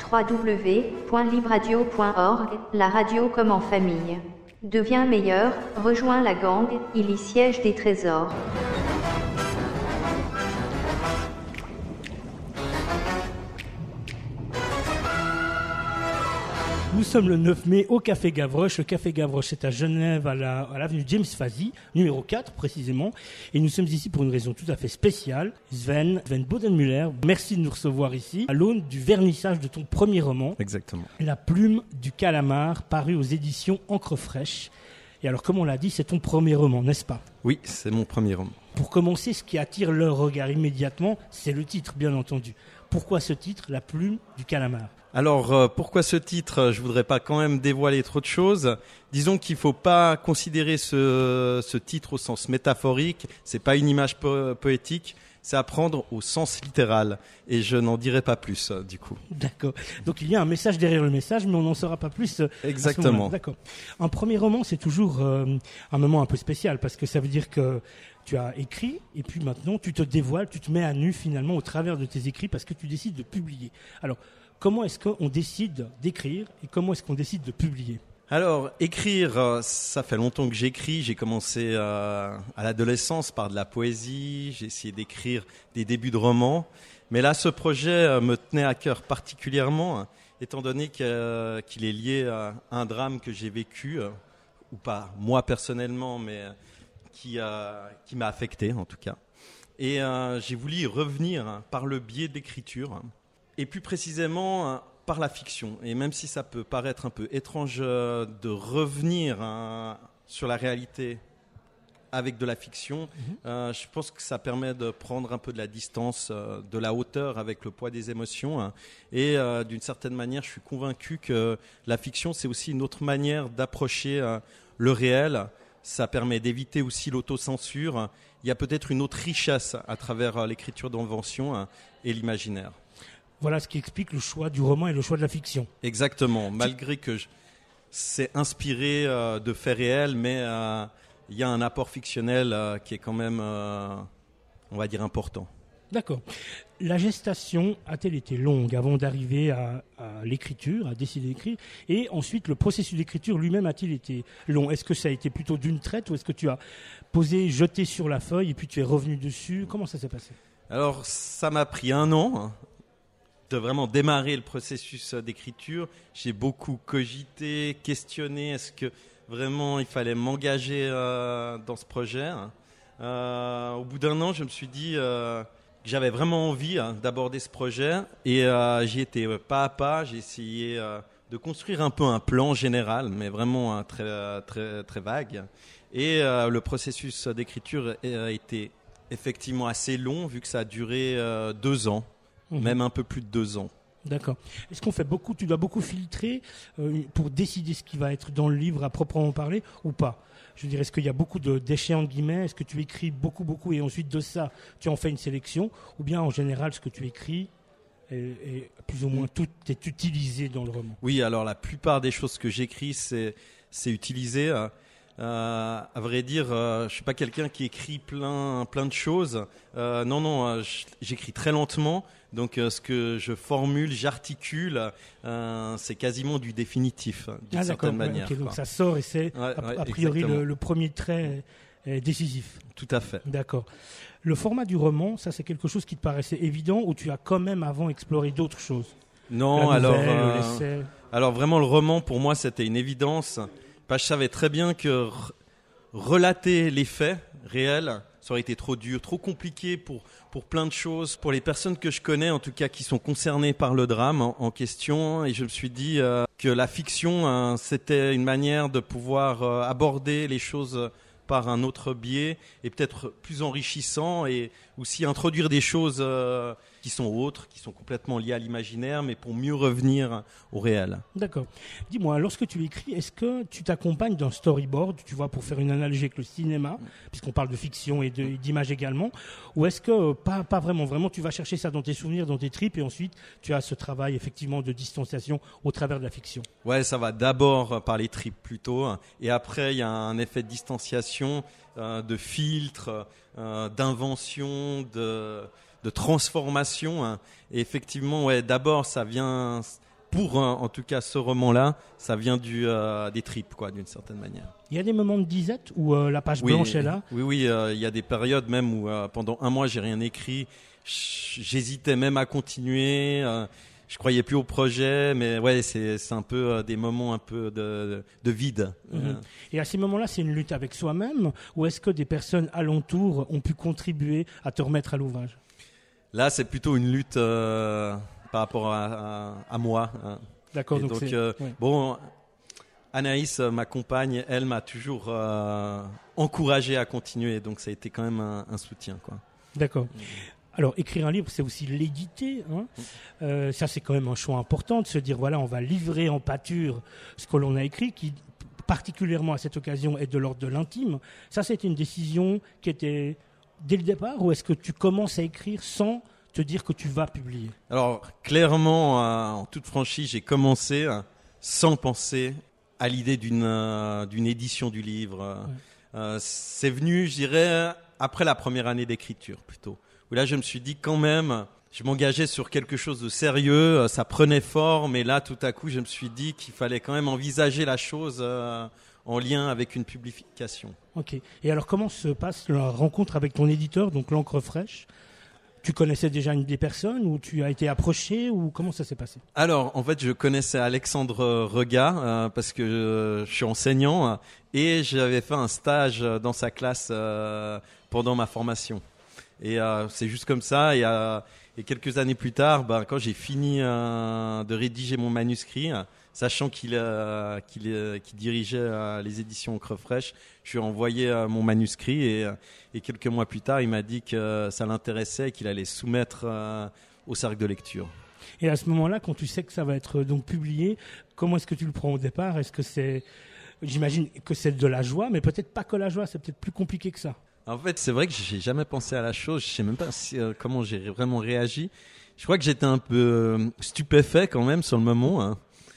www.libradio.org, la radio comme en famille. Deviens meilleur, rejoins la gang, il y siège des trésors. Nous sommes le 9 mai au Café Gavroche. Le Café Gavroche est à Genève, à l'avenue James Fazy, numéro 4 précisément. Et nous sommes ici pour une raison tout à fait spéciale. Sven Bodenmüller, merci de nous recevoir ici, à l'aune du vernissage de ton premier roman. Exactement. La plume du calamar, paru aux éditions Encre Fraîche. Et alors, comme on l'a dit, c'est ton premier roman, n'est-ce pas ? Oui, c'est mon premier roman. Pour commencer, ce qui attire leur regard immédiatement, c'est le titre, bien entendu. Pourquoi ce titre, La plume du calamar ? Alors, pourquoi ce titre ? Je voudrais pas quand même dévoiler trop de choses. Disons qu'il faut pas considérer ce titre au sens métaphorique. C'est pas une image poétique. C'est à prendre au sens littéral. Et je n'en dirai pas plus, du coup. D'accord. Donc il y a un message derrière le message, mais on n'en saura pas plus. Exactement. D'accord. Un premier roman, c'est toujours un moment un peu spécial, parce que ça veut dire que tu as écrit, et puis maintenant tu te dévoiles, tu te mets à nu finalement au travers de tes écrits, parce que tu décides de publier. Alors, comment est-ce qu'on décide d'écrire, et comment est-ce qu'on décide de publier ? Alors, écrire, ça fait longtemps que j'écris. J'ai commencé à l'adolescence par de la poésie. J'ai essayé d'écrire des débuts de romans. Mais là, ce projet me tenait à cœur particulièrement, étant donné qu'il est lié à un drame que j'ai vécu, ou pas moi personnellement, mais qui m'a affecté en tout cas. Et j'ai voulu y revenir par le biais d'écriture, et plus précisément par la fiction. Et même si ça peut paraître un peu étrange de revenir sur la réalité avec de la fiction, je pense que ça permet de prendre un peu de la distance, de la hauteur avec le poids des émotions. Et d'une certaine manière, je suis convaincu que la fiction, c'est aussi une autre manière d'approcher le réel. Ça permet d'éviter aussi l'autocensure. Il y a peut-être une autre richesse à travers l'écriture d'invention et l'imaginaire. Voilà ce qui explique le choix du roman et le choix de la fiction. Exactement, malgré que c'est inspiré de faits réels, mais il y a un apport fictionnel qui est quand même, on va dire, important. D'accord. La gestation a-t-elle été longue avant d'arriver à l'écriture, à décider d'écrire ? Et ensuite, le processus d'écriture lui-même a-t-il été long ? Est-ce que ça a été plutôt d'une traite, ou est-ce que tu as posé, jeté sur la feuille et puis tu es revenu dessus ? Comment ça s'est passé ? Alors, ça m'a pris 1 an de vraiment démarrer le processus d'écriture. J'ai beaucoup cogité, questionné, est-ce que vraiment il fallait m'engager dans ce projet. Au bout d'1 an, je me suis dit que j'avais vraiment envie d'aborder ce projet, et j'y étais pas à pas. J'ai essayé de construire un peu un plan général, mais vraiment très, très, très vague. Et le processus d'écriture a été effectivement assez long, vu que ça a duré 2 ans. Même un peu plus de 2 ans. D'accord. Est-ce qu'on fait beaucoup, tu dois beaucoup filtrer pour décider ce qui va être dans le livre à proprement parler, ou pas ? Je veux dire, est-ce qu'il y a beaucoup de déchets entre guillemets ? Est-ce que tu écris beaucoup et ensuite de ça, tu en fais une sélection ? Ou bien en général, ce que tu écris est plus ou moins tout est utilisé dans le roman ? Oui, alors la plupart des choses que j'écris, c'est utilisé. À vrai dire, je suis pas quelqu'un qui écrit plein de choses. Non, j'écris très lentement. Donc, ce que je formule, j'articule, c'est quasiment du définitif, d'une certaine manière. Okay, donc ça sort et c'est a priori le premier trait est décisif. Tout à fait. D'accord. Le format du roman, ça c'est quelque chose qui te paraissait évident, ou tu as quand même avant exploré d'autres choses ? Non, l'essai. Alors vraiment le roman pour moi c'était une évidence. Je savais très bien que relater les faits réels, ça aurait été trop dur, trop compliqué pour plein de choses, pour les personnes que je connais en tout cas qui sont concernées par le drame en question. Et je me suis dit que la fiction, c'était une manière de pouvoir aborder les choses par un autre biais et peut-être plus enrichissant, et aussi introduire des choses qui sont autres, qui sont complètement liées à l'imaginaire, mais pour mieux revenir au réel. D'accord. Dis-moi, lorsque tu écris, est-ce que tu t'accompagnes d'un storyboard, tu vois, pour faire une analogie avec le cinéma, puisqu'on parle de fiction et d'image également, ou est-ce que pas vraiment, tu vas chercher ça dans tes souvenirs, dans tes tripes, et ensuite tu as ce travail effectivement de distanciation au travers de la fiction ? Ouais, ça va d'abord par les tripes plutôt, et après il y a un effet de distanciation, de filtre, d'invention, de transformation. Et effectivement, ouais, d'abord ça vient pour en tout cas ce roman-là, ça vient des tripes, quoi, d'une certaine manière. Il y a des moments de disette où la page blanche est là. Oui, il y a des périodes même où pendant un mois j'ai rien écrit. J'hésitais même à continuer. Je croyais plus au projet, mais ouais, c'est un peu des moments un peu de vide. Et à ces moments-là, c'est une lutte avec soi-même, ou est-ce que des personnes alentour ont pu contribuer à te remettre à l'ouvrage? Là, c'est plutôt une lutte par rapport à moi. D'accord. Et donc bon, Anaïs, ma compagne, elle m'a toujours encouragé à continuer, donc ça a été quand même un soutien, quoi. D'accord. Alors, écrire un livre, c'est aussi l'éditer. Ça, c'est quand même un choix important de se dire, voilà, on va livrer en pâture ce que l'on a écrit, qui, particulièrement à cette occasion, est de l'ordre de l'intime. Ça, c'était une décision qui était dès le départ, ou est-ce que tu commences à écrire sans te dire que tu vas publier? Alors, clairement, en toute franchise, j'ai commencé sans penser à l'idée d'une édition du livre. C'est venu, je dirais, après la première année d'écriture, plutôt. Où là, je me suis dit quand même, je m'engageais sur quelque chose de sérieux, ça prenait forme, et là, tout à coup, je me suis dit qu'il fallait quand même envisager la chose en lien avec une publication. Ok. Et alors, comment se passe la rencontre avec ton éditeur, donc l'Encre Fraîche? Tu connaissais déjà une des personnes, ou tu as été approché, ou comment ça s'est passé? Alors, en fait, je connaissais Alexandre Regat parce que je suis enseignant et j'avais fait un stage dans sa classe pendant ma formation. Et c'est juste comme ça. Et quelques années plus tard, quand j'ai fini de rédiger mon manuscrit, sachant qu'il dirigeait les éditions Encre Fraîche, je lui ai envoyé mon manuscrit et quelques mois plus tard, il m'a dit que ça l'intéressait et qu'il allait soumettre au cercle de lecture. Et à ce moment-là, quand tu sais que ça va être donc publié, comment est-ce que tu le prends au départ? Est-ce que j'imagine que c'est de la joie, mais peut-être pas que la joie, c'est peut-être plus compliqué que ça. En fait, c'est vrai que j'ai jamais pensé à la chose. Je sais même pas comment j'ai vraiment réagi. Je crois que j'étais un peu stupéfait quand même sur le moment.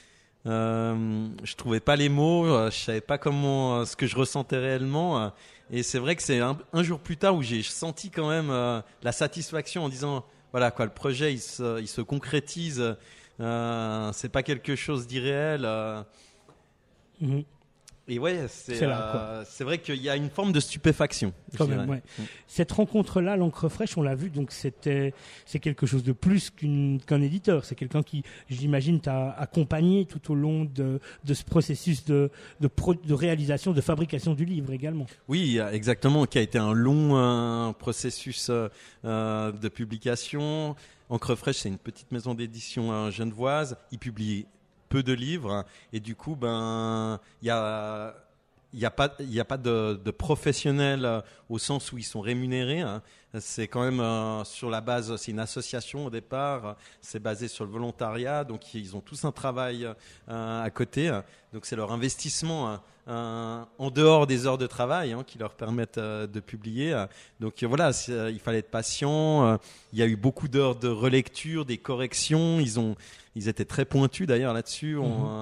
Je trouvais pas les mots, je savais pas comment ce que je ressentais réellement. Et c'est vrai que c'est un jour plus tard où j'ai senti quand même la satisfaction en disant voilà quoi, le projet il se concrétise. C'est pas quelque chose d'irréel. Et ouais, c'est vrai qu'il y a une forme de stupéfaction. Quand même, ouais. Cette rencontre-là, l'Encre Fraîche, on l'a vu, donc c'est quelque chose de plus qu'un éditeur. C'est quelqu'un qui, j'imagine, t'a accompagné tout au long de ce processus de réalisation, de fabrication du livre également. Oui, exactement, qui a été un long processus de publication. Encre Fraîche, c'est une petite maison d'édition genevoise. Ils publient peu de livres et du coup il y a pas de professionnels au sens où ils sont rémunérés, c'est quand même sur la base, c'est une association au départ, c'est basé sur le volontariat, donc ils ont tous un travail à côté, donc c'est leur investissement en dehors des heures de travail qui leur permettent de publier. Donc voilà, il fallait être patient. Il y a eu beaucoup d'heures de relecture, des corrections. Ils étaient très pointus d'ailleurs là-dessus,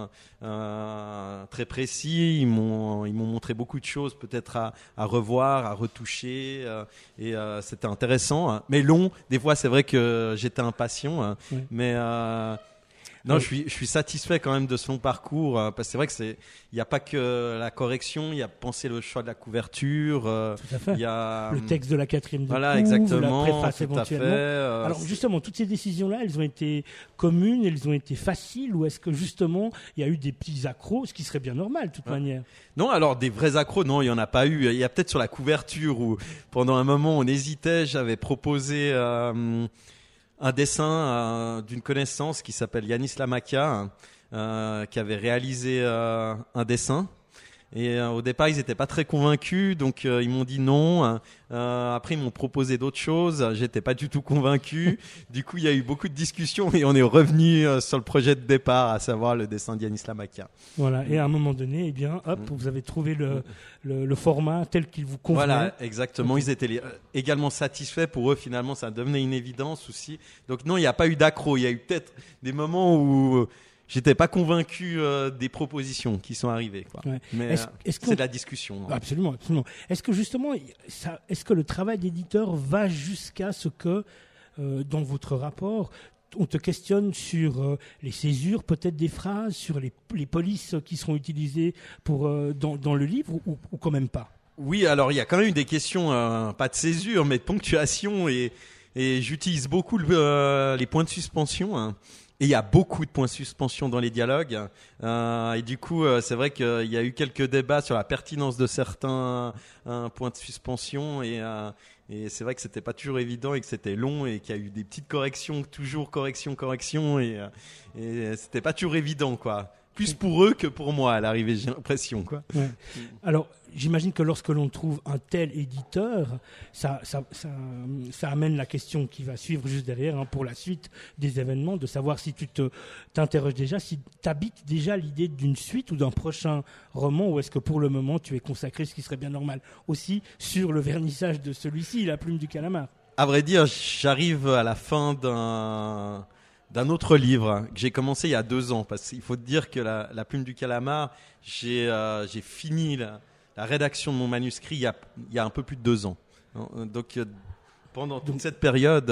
très précis. Ils m'ont montré beaucoup de choses, peut-être à revoir, à retoucher, et c'était intéressant, mais long. Des fois, c'est vrai que j'étais impatient, mais non, je suis satisfait quand même de ce long parcours, parce que c'est vrai que il n'y a pas que la correction, il y a pensé le choix de la couverture, tout à fait. Il y a le texte de la quatrième de voilà, couve, exactement, la préface tout éventuellement. à fait, Alors justement, toutes ces décisions-là, elles ont été communes, elles ont été faciles, ou est-ce que justement il y a eu des petits accros, ce qui serait bien normal de toute manière? Non, alors des vrais accros, non, il y en a pas eu. Il y a peut-être sur la couverture où pendant un moment on hésitait. J'avais proposé un dessin d'une connaissance qui s'appelle Yanis Lamakia, qui avait réalisé un dessin. Et au départ, ils n'étaient pas très convaincus, donc ils m'ont dit non. Après, ils m'ont proposé d'autres choses. J'étais pas du tout convaincu. Du coup, il y a eu beaucoup de discussions et on est revenu sur le projet de départ, à savoir le dessin d'Yanis Lamakia. Voilà. Et à un moment donné, eh bien, hop, vous avez trouvé le format tel qu'il vous convenait. Voilà, exactement. Ils étaient également satisfaits. Pour eux, finalement, ça devenait une évidence aussi. Donc non, il n'y a pas eu d'accro. Il y a eu peut-être des moments où j'étais pas convaincu des propositions qui sont arrivées, quoi. Ouais. Mais c'est de la discussion. Absolument, absolument. Est-ce que justement, est-ce que le travail d'éditeur va jusqu'à ce que, dans votre rapport, on te questionne sur les césures peut-être des phrases, sur les polices qui seront utilisées dans le livre ou quand même pas? Oui, alors il y a quand même eu des questions, pas de césure, mais de ponctuation, et j'utilise beaucoup les points de suspension, hein. Et il y a beaucoup de points de suspension dans les dialogues. Et du coup, c'est vrai qu'il y a eu quelques débats sur la pertinence de certains points de suspension. Et c'est vrai que c'était pas toujours évident et que c'était long et qu'il y a eu des petites corrections, toujours correction. Et c'était pas toujours évident, quoi. Plus pour eux que pour moi à l'arrivée, j'ai l'impression, quoi. Ouais. Alors, j'imagine que lorsque l'on trouve un tel éditeur, ça amène la question qui va suivre juste derrière, hein, pour la suite des événements, de savoir si tu t'interroges déjà, si tu habites déjà l'idée d'une suite ou d'un prochain roman, ou est-ce que pour le moment tu es consacré, ce qui serait bien normal, aussi sur le vernissage de celui-ci, La Plume du Calamar. À vrai dire, j'arrive à la fin d'un autre livre que j'ai commencé il y a 2 ans, parce qu'il faut te dire que la Plume du Calamar, j'ai fini la rédaction de mon manuscrit il y a un peu plus de 2 ans. Donc pendant toute cette période,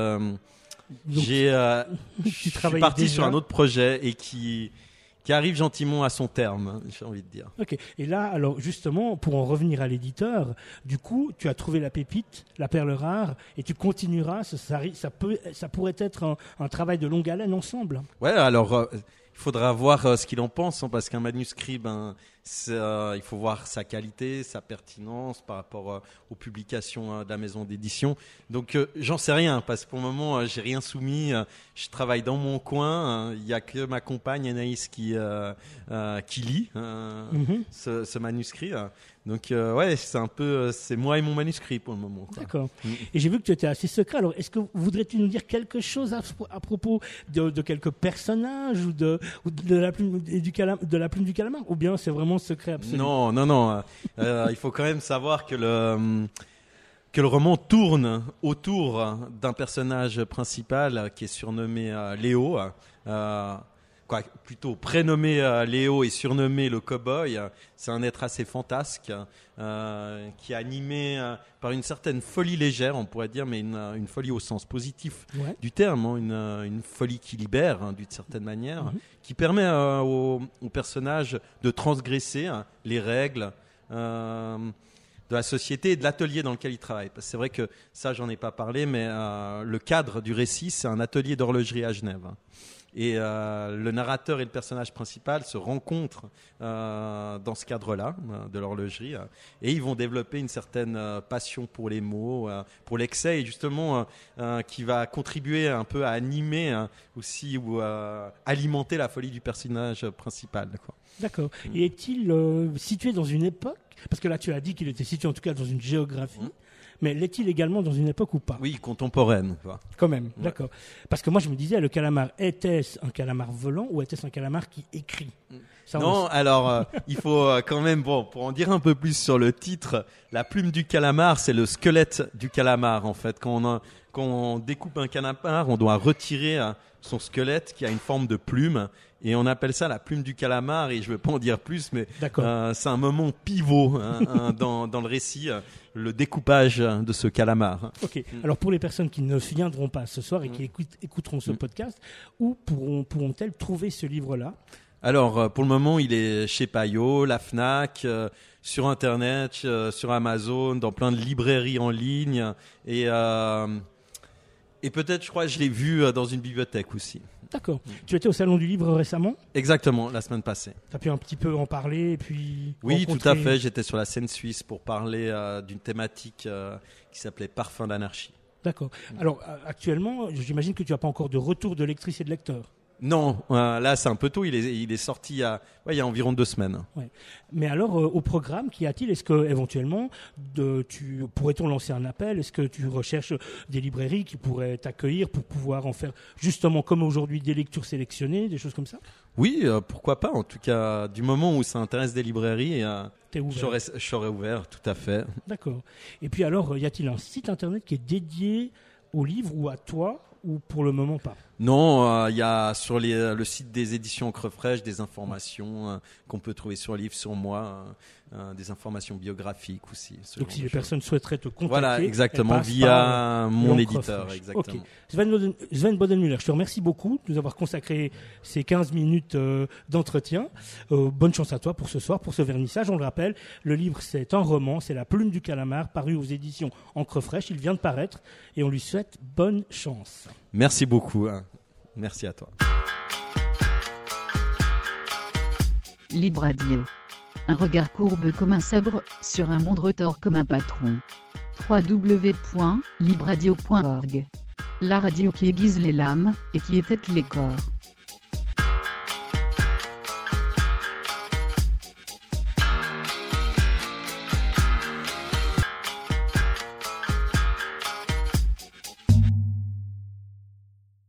je suis parti sur un autre projet et qui arrive gentiment à son terme, j'ai envie de dire. Ok. Et là, alors justement, pour en revenir à l'éditeur, du coup, tu as trouvé la pépite, la perle rare, et tu continueras. Ça pourrait être un travail de longue haleine ensemble. Ouais, alors il faudra voir ce qu'il en pense, hein, parce qu'un manuscrit, il faut voir sa qualité, sa pertinence par rapport aux publications de la maison d'édition. Donc j'en sais rien, parce que pour le moment j'ai rien soumis. Je travaille dans mon coin. Il y a que ma compagne Anaïs qui lit ce manuscrit. Donc ouais, c'est moi et mon manuscrit pour le moment, quoi. D'accord. Et j'ai vu que tu étais assez secret. Alors voudrais-tu nous dire quelque chose à propos de quelques personnages ou de la plume du calamar, ou bien c'est vraiment secret absolu? Non. Il faut quand même savoir que le roman tourne autour d'un personnage principal qui est surnommé Léo. Plutôt prénommé Léo et surnommé le cow-boy. C'est un être assez fantasque qui est animé par une certaine folie légère, on pourrait dire, mais une folie au sens positif du terme, hein, une folie qui libère, hein, d'une certaine manière, qui permet au personnage de transgresser les règles de la société et de l'atelier dans lequel il travaille. Parce que c'est vrai que ça, j'en ai pas parlé, mais le cadre du récit, c'est un atelier d'horlogerie à Genève. Et le narrateur et le personnage principal se rencontrent dans ce cadre-là de l'horlogerie, et ils vont développer une certaine passion pour les mots, pour l'excès, et justement qui va contribuer un peu à animer aussi ou à alimenter la folie du personnage principal, quoi. D'accord. Et est-il situé dans une époque? Parce que là, tu as dit qu'il était situé en tout cas dans une géographie. Mais l'est-il également dans une époque ou pas? Oui, contemporaine, quoi. Quand même, d'accord. Parce que moi, je me disais, le calamar, était-ce un calamar volant ou était-ce un calamar qui écrit? Non, alors, il faut quand même, pour en dire un peu plus sur le titre, La Plume du Calamar, c'est le squelette du calamar, en fait. Quand on découpe un calamar, on doit retirer son squelette qui a une forme de plume, et on appelle ça la plume du calamar, et je ne veux pas en dire plus, mais c'est un moment pivot dans le récit, le découpage de ce calamar. Ok. Alors pour les personnes qui ne viendront pas ce soir et qui écouteront ce podcast, où pourront-elles trouver ce livre-là? Alors pour le moment, il est chez Payot, la Fnac, sur Internet, sur Amazon, dans plein de librairies en ligne, et peut-être, je crois, je l'ai vu dans une bibliothèque aussi. D'accord. Tu étais au Salon du Livre récemment? Exactement, la semaine passée. Tu as pu un petit peu en parler et puis Oui, tout à fait. J'étais sur la scène suisse pour parler d'une thématique qui s'appelait Parfum d'anarchie. D'accord. Alors, actuellement, j'imagine que tu n'as pas encore de retour de lectrices et de lecteurs. Non, là c'est un peu tôt, il est sorti il y a environ 2 semaines. Ouais. Mais alors au programme, qu'y a-t-il? Est-ce que éventuellement pourrait-on lancer un appel? Est-ce que tu recherches des librairies qui pourraient t'accueillir pour pouvoir en faire justement comme aujourd'hui des lectures sélectionnées, des choses comme ça? Oui, pourquoi pas, en tout cas du moment où ça intéresse des librairies, je serais ouvert, tout à fait. D'accord. Et puis alors, y a-t-il un site internet qui est dédié au livre ou à toi, ou pour le moment pas? Non, il y a sur le site des éditions Encre Fraîche des informations qu'on peut trouver sur le livre, sur moi, des informations biographiques aussi. Donc si les personnes souhaiteraient te contacter, voilà, exactement, via mon éditeur. Exactement. Okay. Sven Bodenmüller, je te remercie beaucoup de nous avoir consacré ces 15 minutes d'entretien. Bonne chance à toi pour ce soir, pour ce vernissage. On le rappelle, le livre c'est un roman, c'est La Plume du Calamar, paru aux éditions Encre Fraîche. Il vient de paraître et on lui souhaite bonne chance. Merci beaucoup. Merci à toi. Libre Radio. Un regard courbe comme un sabre, sur un monde retors comme un patron. www.libradio.org. La radio qui aiguise les lames, et qui étête les corps.